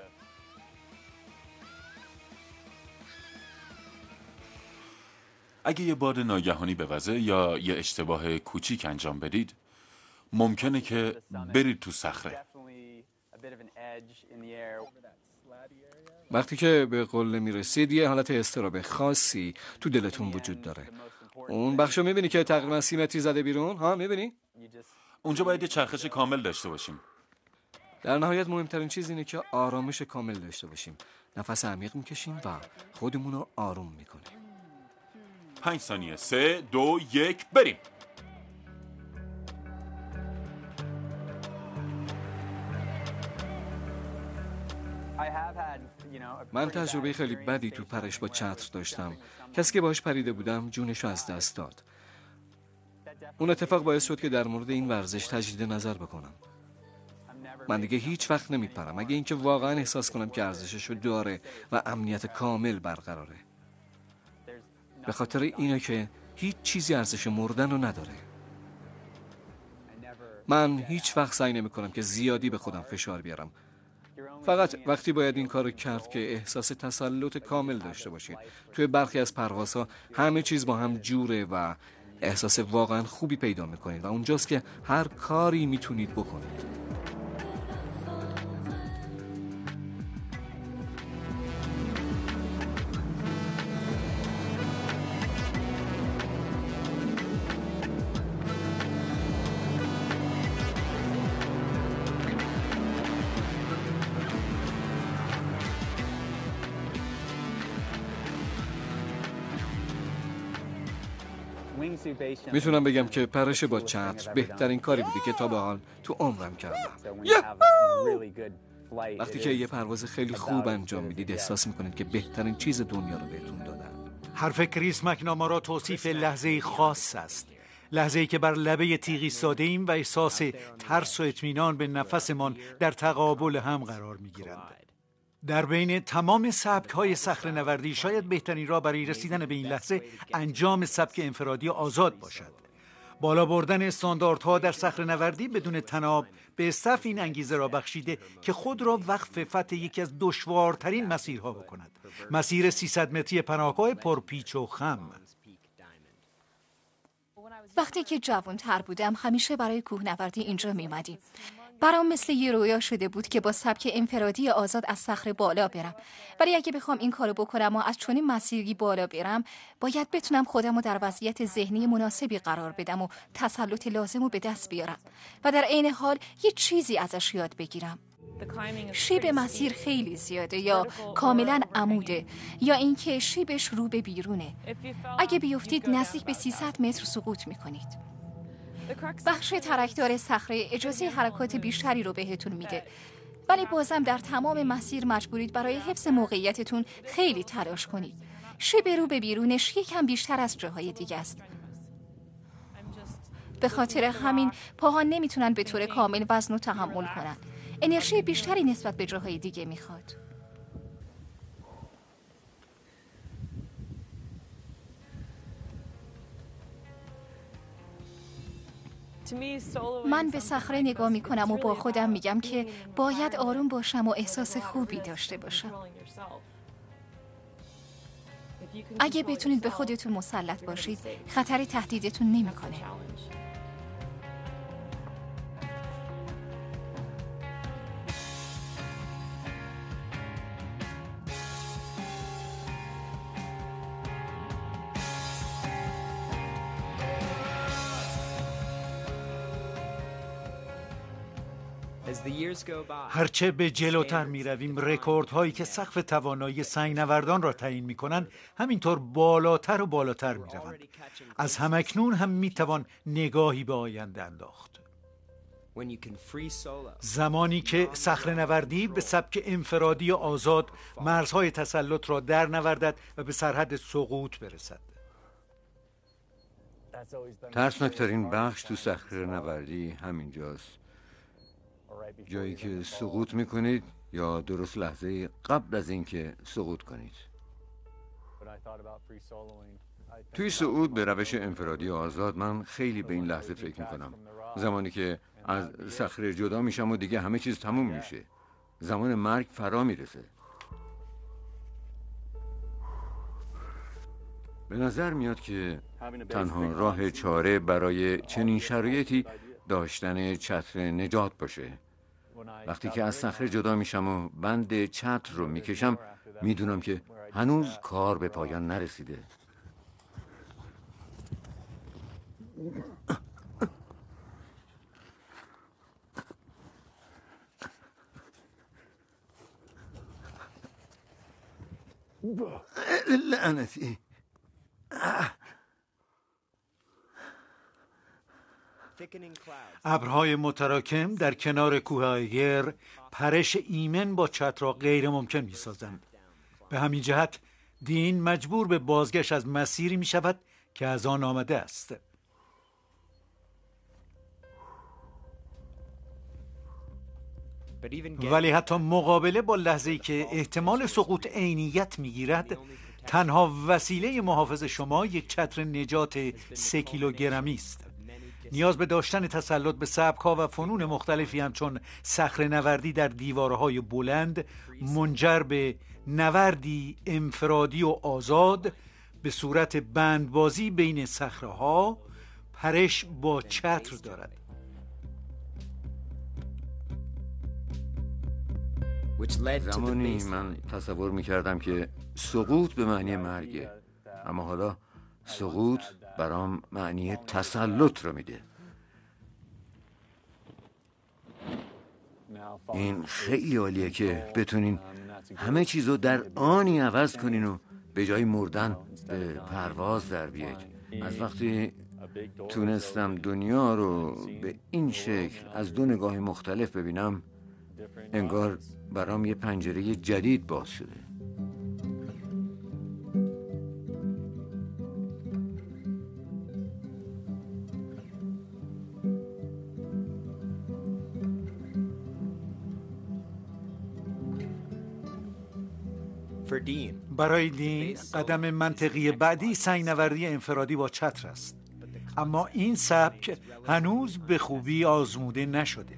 اگه یه باد ناگهانی بوزه یا یه اشتباه کوچیک انجام بدید، ممکنه که برید تو صخره. وقتی که به قله میرسید یه حالت اضطراب خاصی تو دلتون وجود داره. اون بخشو میبینی که تقریبا 30 متری زده بیرون؟ ها میبینی؟ اونجا باید یه چرخش کامل داشته باشیم. در نهایت مهمترین چیز اینه که آرامش کامل داشته باشیم. نفس عمیق میکشیم و خودمون رو آروم میکنیم. 5 ثانیه. 3 2 1 بریم. من تجربه خیلی بدی تو پرش با چتر داشتم. کسی که باهاش پریده بودم جونشو از دست داد. اون اتفاق باعث شد که در مورد این ورزش تجدید نظر بکنم. من دیگه هیچ وقت نمیپرم اگه اینکه واقعا احساس کنم که ارزششو داره و امنیت کامل برقراره. به خاطر اینه که هیچ چیزی ارزش مردن رو نداره. من هیچ وقت سعی نمی کنم که زیادی به خودم فشار بیارم. فقط وقتی باید این کارو کرد که احساس تسلط کامل داشته باشید. توی برخی از پروازها همه چیز با هم جوره و احساس واقعا خوبی پیدا میکنید و اونجاست که هر کاری میتونید بکنید. میتونم بگم که پرش با چتر بهترین کاری بودی که تا به حال تو عمرم کردم. وقتی که یه پرواز خیلی خوب انجام میدید احساس میکنید که بهترین چیز دنیا رو بهتون دادن. حرف کریس مکنامارا توصیف لحظه خاص است. لحظه‌ای که بر لبه تیغ ایستاده ایم و احساس ترس و اطمینان به نفسمان در تقابل هم قرار میگیرند. در بین تمام سبک‌های صخره‌نوردی شاید بهترین راه برای رسیدن به این لحظه انجام سبک انفرادی آزاد باشد. بالا بردن استانداردها در صخره‌نوردی بدون تناب به صف این انگیزه را بخشیده که خود را وقف فتح یکی از دشوارترین مسیرها بکند. مسیر 300 متری پناهگاه پرپیچ و خم. وقتی که جوان‌تر بودم همیشه برای کوهنوردی اینجا می‌اومدیم. برام مثل یه رویا شده بود که با سبک انفرادی آزاد از صخره بالا برم. ولی اگه بخوام این کارو بکنم و از چنین مسیری بالا برم، باید بتونم خودم رو در وضعیت ذهنی مناسبی قرار بدم و تسلط لازم رو به دست بیارم و در عین حال یه چیزی ازش یاد بگیرم. شیب مسیر خیلی زیاده یا کاملا عموده یا اینکه شیبش رو به بیرونه. اگه بیفتید نزدیک به 300 متر سقوط میکنید. بخش ترکدار صخره اجازه حرکات بیشتری رو بهتون میده، ولی بازم در تمام مسیر مجبورید برای حفظ موقعیتتون خیلی تلاش کنید. شیب رو به بیرونش یکم بیشتر از جاهای دیگه است. به خاطر همین پاها نمیتونن به طور کامل وزن رو تحمل کنن. انرژی بیشتری نسبت به جاهای دیگه میخواد. من به صخره نگاه میکنم و با خودم میگم که باید آروم باشم و احساس خوبی داشته باشم. اگه بتونید به خودتون مسلط باشید، خطری تهدیدتون نمیکنه. هرچه به جلوتر می رویم رکوردهایی که سقف توانایی سنگنوردان را تعیین می کنند همینطور بالاتر و بالاتر می روند. از همکنون هم می توان نگاهی به آینده انداخت. زمانی که صخره‌نوردی به سبک انفرادی و آزاد مرزهای تسلط را در نوردد و به سرحد سقوط برسد. ترسناکترین بخش تو صخره‌نوردی همینجاست. جایی که سقوط میکنید یا درست لحظه قبل از اینکه سقوط کنید. توی صعود به روش انفرادی آزاد من خیلی به این لحظه فکر میکنم. زمانی که از صخره جدا میشم و دیگه همه چیز تموم میشه. زمان مرگ فرا میرسه. به نظر میاد که تنها راه چاره برای چنین شرایطی داشتن چتر نجات باشه. وقتی که از صخره جدا میشم و بند چتر رو میکشم میدونم که هنوز کار به پایان نرسیده. لعنتی. ابرهای متراکم در کنار کوه آیگر پرش ایمن با چتر را غیر ممکن می سازند. به همین جهت دین مجبور به بازگشت از مسیری می شود که از آن آمده است. ولی حتی مقابله با لحظه‌ای که احتمال سقوط عینیت می‌گیرد، تنها وسیله محافظ شما یک چتر نجات 3 کیلوگرمی است. نیاز به داشتن تسلط به سبک‌ها و فنون مختلفی همچون صخره‌نوردی در دیوارهای بلند منجر به نوردی انفرادی و آزاد به صورت بندبازی بین صخره‌ها، پرش با چتر دارد. زمانی من تصور میکردم که سقوط به معنی مرگه، اما حالا سقوط برام معنی تسلط رو میده. این خیلی عالیه که بتونین همه چیزو در آنی عوض کنین و به جای مردن به پرواز در بیاید. از وقتی تونستم دنیا رو به این شکل از دو نگاه مختلف ببینم، انگار برام یه پنجره جدید باز شده. برای دین قدم منطقی بعدی سنگ‌نوردی انفرادی با چتر است، اما این سبک هنوز به خوبی آزموده نشده.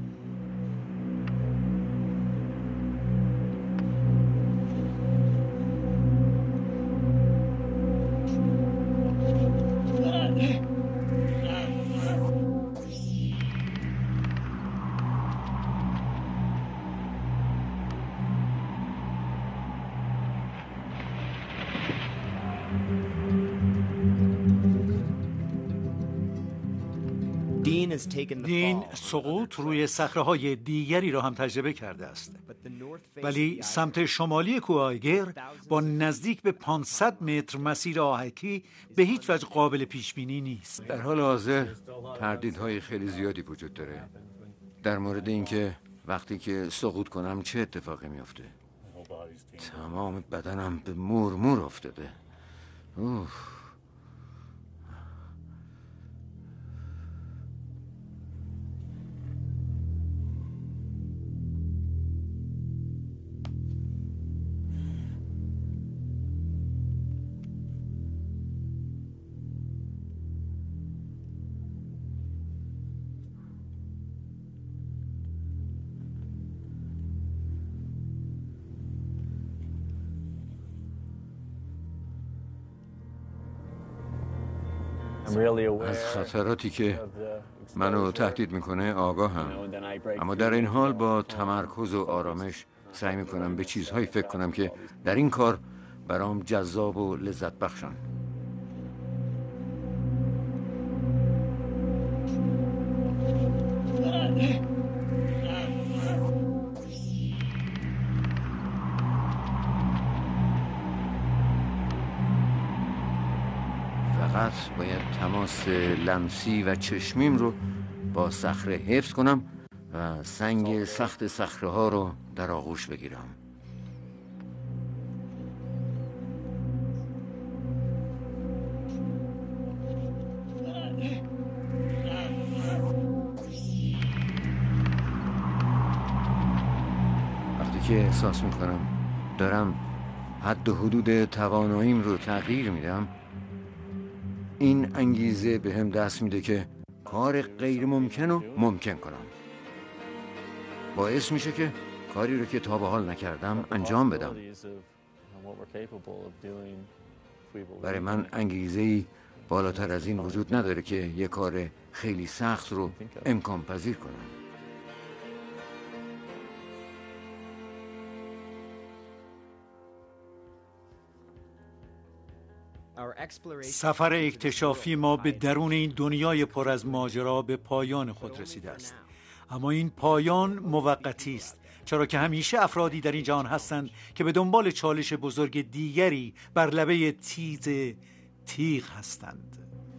دین سقوط روی صخره‌های دیگری را هم تجربه کرده است، ولی سمت شمالی کوه آیگر با نزدیک به 500 متر مسیر آهکی به هیچ وجه قابل پیش بینی نیست. در حال حاضر تردیدهای خیلی زیادی وجود داره در مورد اینکه وقتی که سقوط کنم چه اتفاقی میفته. تمام بدنم به مورمور افتاده. از خطراتی که منو تهدید میکنه آگاهم، اما در این حال با تمرکز و آرامش سعی میکنم به چیزهایی فکر کنم که در این کار برام جذاب و لذت بخشن. فقط باید تماس لمسی و چشمیم رو با صخره حفظ کنم و سنگ سخت صخره ها رو در آغوش بگیرم. که احساس میکنم دارم حد و حدود تواناییم رو تغییر میدم، این انگیزه به هم دست میده که کار غیر ممکن رو ممکن کنم. باعث میشه که کاری رو که تا به حال نکردم انجام بدم. برای من انگیزه‌ای بالاتر از این وجود نداره که یه کار خیلی سخت رو امکان پذیر کنم. سفر اکتشافی ما به درون این دنیای پر از ماجرا به پایان خود رسیده است. اما این پایان موقتی است، چرا که همیشه افرادی در این جهان هستند که به دنبال چالش بزرگ دیگری بر لبه تیز تیغ هستند.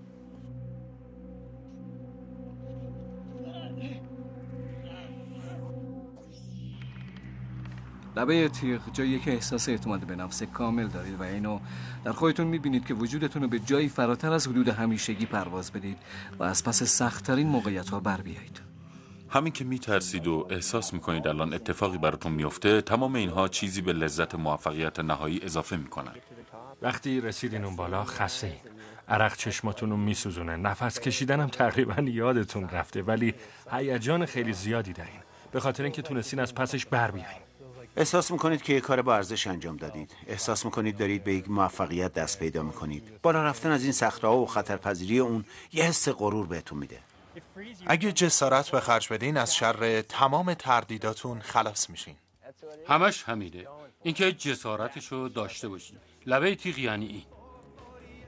لبه تیغ جایی که احساس اعتماد به نفس کامل دارید و اینو در خودتون میبینید که وجودتون رو به جایی فراتر از حدود همیشگی پرواز بدید و از پس سخت‌ترین موقعیت‌ها بر بیایید. همین که میترسید و احساس میکنید الان اتفاقی براتون میفته، تمام اینها چیزی به لذت موفقیت نهایی اضافه میکنن. وقتی رسیدین اون بالا خسته‌این، عرق چشماتون رو میسوزونه، نفس کشیدن هم تقریبا یادتون رفته، ولی هیجان خیلی زیادی دارین به خاطر اینکه تونستین از پسش بر بیاین. احساس میکنید که یک کار با ارزش انجام دادید. احساس میکنید دارید به یک موفقیت دست پیدا میکنید. بالا رفتن از این صخره‌ها و خطرپذیری اون یه حس غرور بهتون میده. اگه جسارت به خرج بدین از شر تمام تردیداتون خلاص میشین. همش همینه، اینکه جسارتشو داشته باشین. لبه تیغ یعنی این.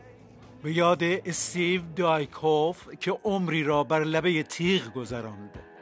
به یاد استیو دایکوف که عمری را بر لبه تیغ گذراند.